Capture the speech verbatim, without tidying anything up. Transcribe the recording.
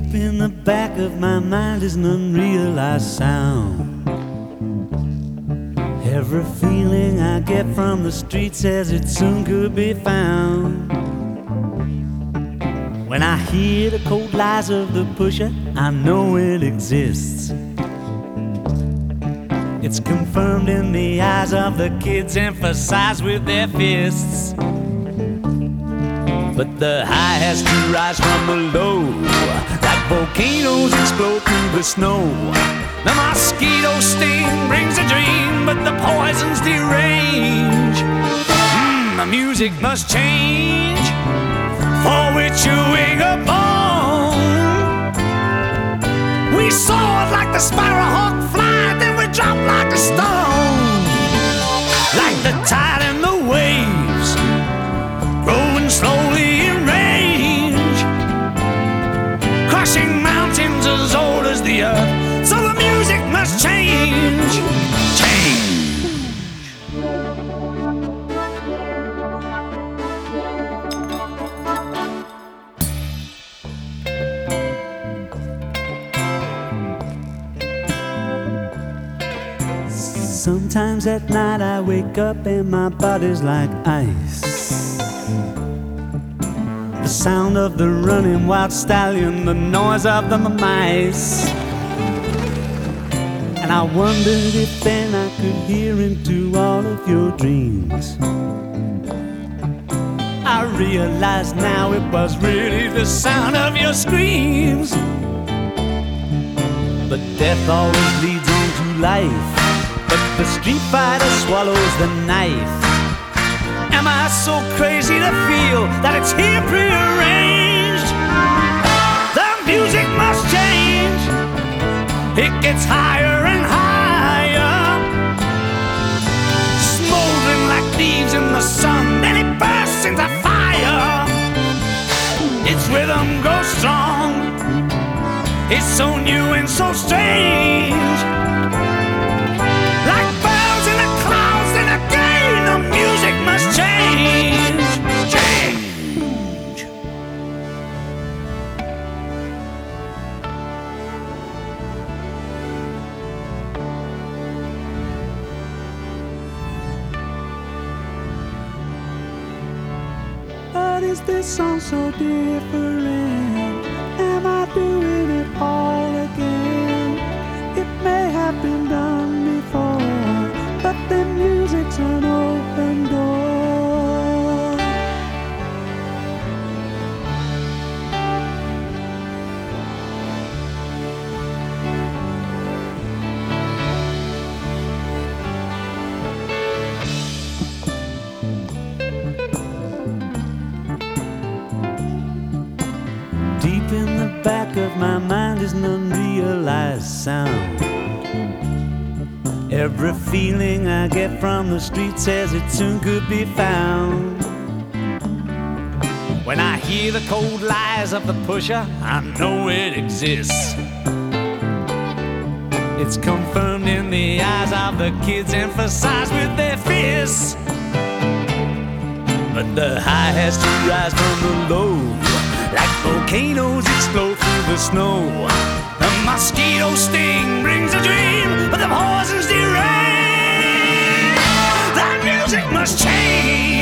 Deep in the back of my mind is an unrealized sound. Every feeling I get from the street says it soon could be found. When I hear the cold lies of the pusher, I know it exists. It's confirmed in the eyes of the kids, emphasized with their fists. But the high has to rise from the low, like volcanoes explode through the snow. The mosquito sting brings a dream, but the poisons derange. Mm, the music must change, for we're chewing a bone. We soared like the sparrowhawk fly, then we dropped like a stone. Like the tide and the waves, growing slowly in range, crushing mountains as old as the earth. So the music must change, change. Sometimes at night I wake up and my body's like ice. The sound of the running wild stallion, the noise of the mice. And I wondered if then I could hear into all of your dreams. I realize now it was really the sound of your screams. But death always leads on to life, but the street fighter swallows the knife. Am I so crazy to feel that it's here prearranged? The music must change. It gets higher and higher, smoldering like leaves in the sun, then it bursts into fire. Its rhythm grows strong, it's so new and so strange. Like bells in the clouds, then again the music must change, change. But is this song so different? Am I doing it all again? It may have been done before, but the music's an open door. Deep in the back of my mind is an unrealized sound. Every feeling I get from the street says it soon could be found. When I hear the cold lies of the pusher, I know it exists. It's confirmed in the eyes of the kids, emphasized with their fists. But the high has to rise from the low, like volcanoes explode through the snow. The mosquito sting brings a dream, but the poisons derange. The music must change.